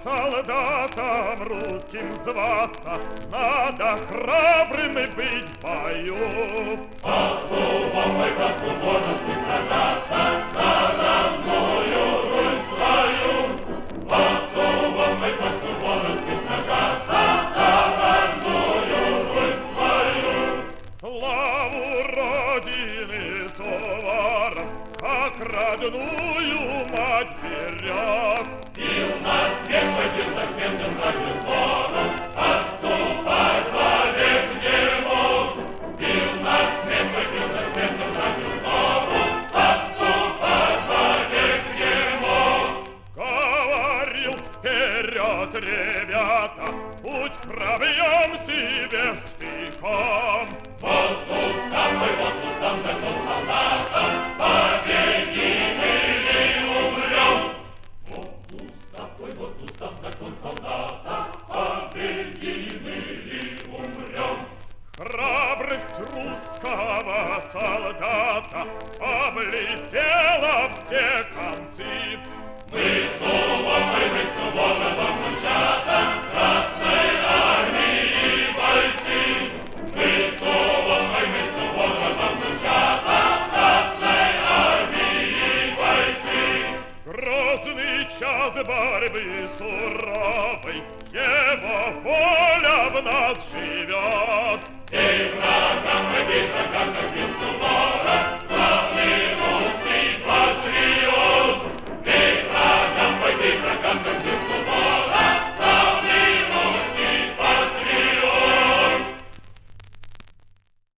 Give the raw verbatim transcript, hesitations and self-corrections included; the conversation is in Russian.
солдатам русским зваться, надо храбрым и быть в бою. Под клубом мы под клубом сражаться, на родную руль свою. Под клубом мы под клубом сражаться, на родную руль свою. Славу Родины Суворов, как родную мать берег. Бил нас смерть, бил нас смерть, братью звоном, отступать вовек не мог. Бил нас смерть, бил нас смерть, братью звоном, отступать вовек не мог. Говорил вперед, ребята, путь пробьем себе штыком. Воздух такой, воздух там закон солдата, победим или умрем. Воздух такой, воздух там закон солдата, победим или умрем. Храбрость русского солдата облетела все концы. Мы Суворовы, мы Суворовы, мужчата, Красной армии бойцы. Мы Суворовы, мы Суворовы, мужчата, Красной армии бойцы. Грозный час борьбы суровой, его воля в нас живет.